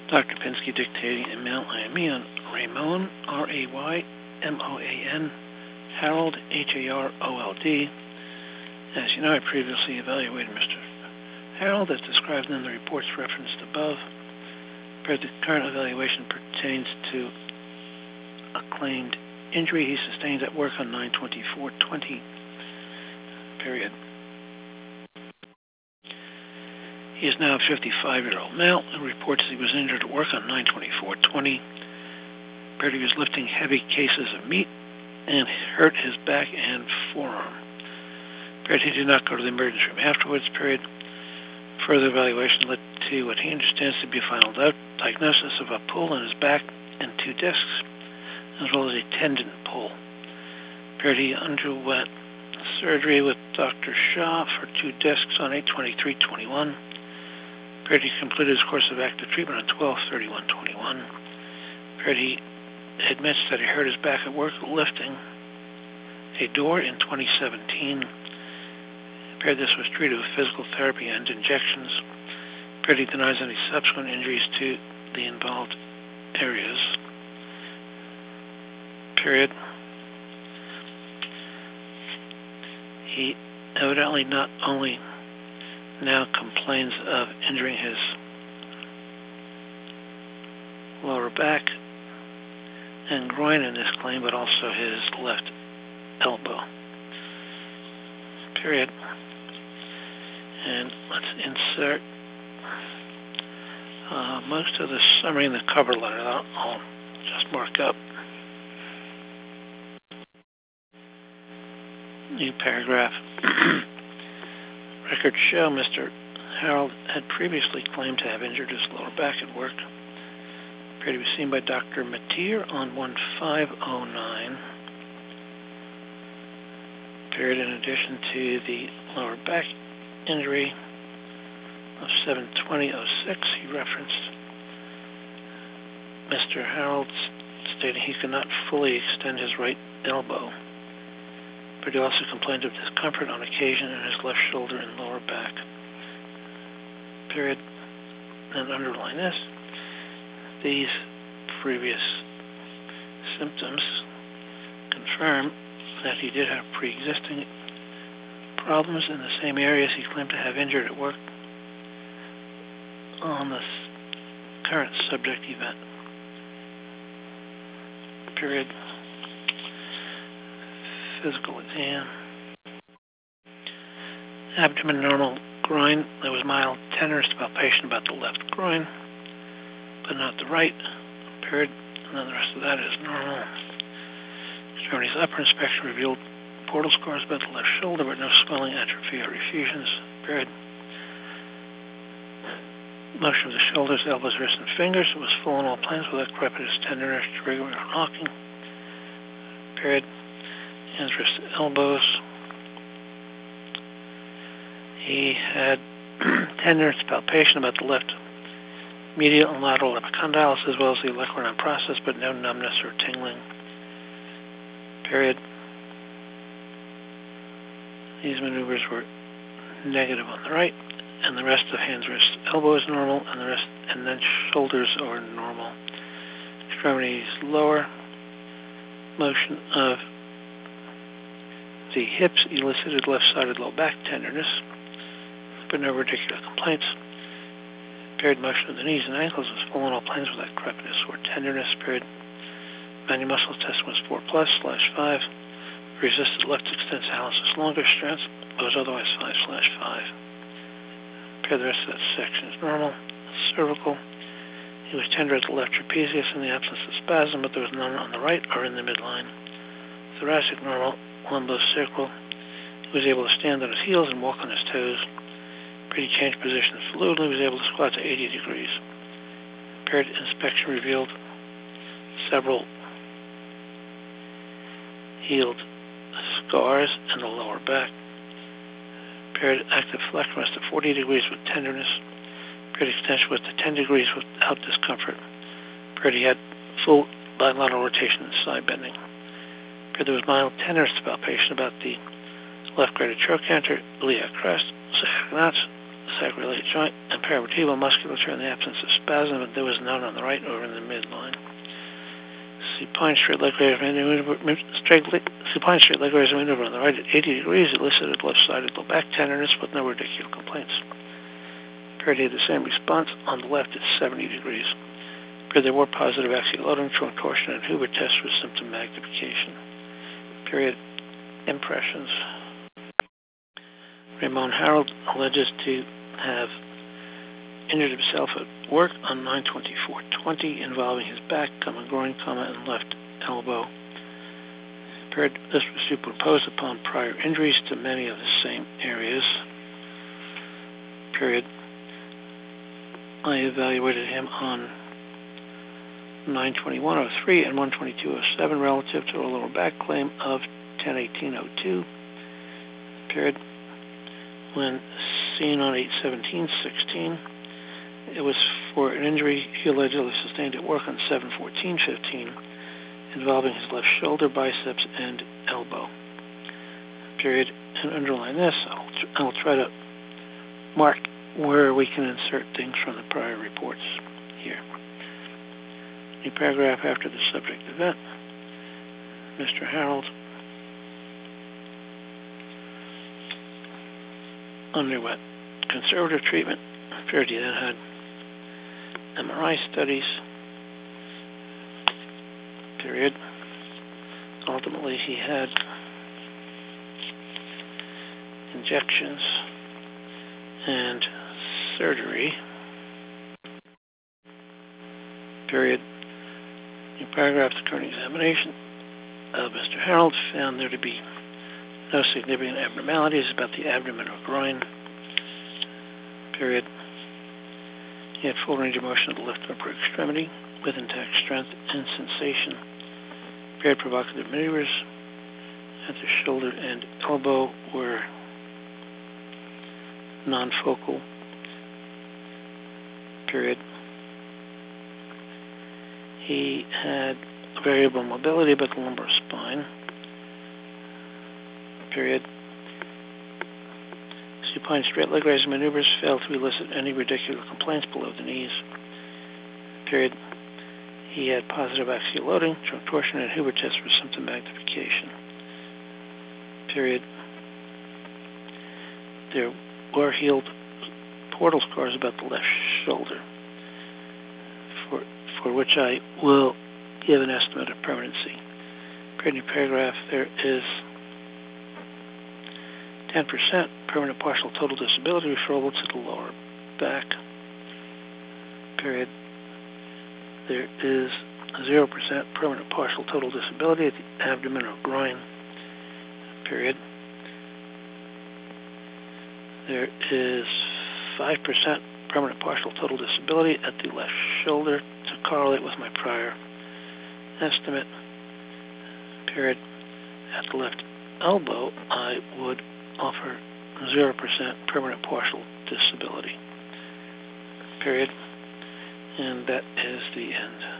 Dr. Pinsky dictating email IME on Raymoan, R-A-Y-M-O-A-N, Harold, H-A-R-O-L-D. As you know, I previously evaluated Mr. Harold as described in the reports referenced above. The current evaluation pertains to a claimed injury he sustained at work on 9/24/20, period. He is now a 55-year-old male who reports he was injured at work on 9/24/20. He was lifting heavy cases of meat and hurt his back and forearm. He did not go to the emergency room afterwards, period. Further evaluation led to what he understands to be a final diagnosis of a pull in his back and 2 discs, as well as a tendon pull. He underwent surgery with Dr. Shah for 2 discs on 8/23/21. He completed his course of active treatment on 12/31/21. He admits that he hurt his back at work lifting a door in 2017. This was treated with physical therapy and injections. He denies any subsequent injuries to the involved areas. Period. He evidently not only now complains of injuring his lower back and groin in this claim, but also his left elbow. Period. And let's insert most of the summary in the cover letter. I'll just mark up. New paragraph. Records show Mr. Harold had previously claimed to have injured his lower back at work. He was seen by Dr. Mateer on 1/5/09. In addition to the lower back injury of 7/20/06, he referenced Mr. Harold stating he could not fully extend his right elbow. He also complained of discomfort on occasion in his left shoulder and lower back. Period. And underline this. These previous symptoms confirm that he did have pre-existing problems in the same areas he claimed to have injured at work on the current subject event. Period. Physical exam. Abdomen normal, groin. There was mild tenderness to palpation about the left groin, but not the right. Period. And then the rest of that is normal. Extremities upper inspection revealed portal scars about the left shoulder, but no swelling, atrophy, or effusions. Period. Motion of the shoulders, elbows, wrists, and fingers. It was full on all planes without crepitus, tenderness, triggering, or knocking. Period. Hands, wrists, elbows. He had tenderness, palpation about the left medial and lateral epicondyles, as well as the olecranon process, but no numbness or tingling. Period. These maneuvers were negative on the right, and the rest of hands, wrists, elbow is normal, and then shoulders are normal. Extremities lower. Motion of the hips elicited left-sided low back tenderness, but no radicular complaints. Period. Motion of the knees and ankles was full on all planes without crepitus or tenderness. Period. Manual muscle test was 4+/5. Resisted left extensor hallucis longus strength was otherwise 5/5. Period. The rest of that section is normal. Cervical. He was tender at the left trapezius in the absence of spasm, but there was none on the right or in the midline. Thoracic normal. Lumbosacral. He was able to stand on his heels and walk on his toes. He changed position fluidly. He was able to squat to 80 degrees. Period. Inspection revealed several healed scars in the lower back. Period. Active flexion was to 40 degrees with tenderness. Period. Extension was to 10 degrees without discomfort. Period. He had full bilateral rotation and side bending. Period. There was mild tenderness to palpation about the left greater trochanter, iliac crest, sacroiliac knots, sacroiliac joint, and paravertebral musculature in the absence of spasm, but there was none on the right or in the midline. Supine straight leg raise maneuver on the right at 80 degrees elicited left-sided low back tenderness with no radicular complaints. Appeared he had the same response on the left at 70 degrees. Appeared there were positive axial loading, joint torsion, and Huber tests with symptom magnification. Period. Impressions. Ramon Harold alleges to have injured himself at work on 9/24/20 involving his back, groin, and left elbow. Period. This was superimposed upon prior injuries to many of the same areas. Period. I evaluated him on 9/21/03 and 1/22/07 relative to a lower back claim of 10/18/02. Period. When seen on 8/17/16, it was for an injury he allegedly sustained at work on 7/14/15 involving his left shoulder, biceps, and elbow. Period. And underline this, I'll try to mark where we can insert things from the prior reports here. The paragraph after the subject event, Mr. Harold underwent conservative treatment. Appeared he then had MRI studies. Period. Ultimately, he had injections and surgery. Period. In paragraph, the current examination of Mr. Harold found there to be no significant abnormalities about the abdomen or groin. Period. He had full range of motion of the left upper extremity with intact strength and sensation. Paired provocative maneuvers at the shoulder and elbow were non-focal. Period. He had variable mobility about the lumbar spine. Period. Supine straight leg raise maneuvers failed to elicit any radicular complaints below the knees. Period. He had positive axial loading, joint torsion, and Huber test for symptom magnification. Period. There were healed portal scars about the left shoulder, for which I will give an estimate of permanency. Period. Paragraph, there is 10% permanent partial total disability referable to the lower back. Period. There is 0% permanent partial total disability at the abdomen or groin. Period. There is 5% permanent partial total disability at the left shoulder to correlate with my prior estimate. Period. At the left elbow, I would offer 0% permanent partial disability. Period. And that is the end.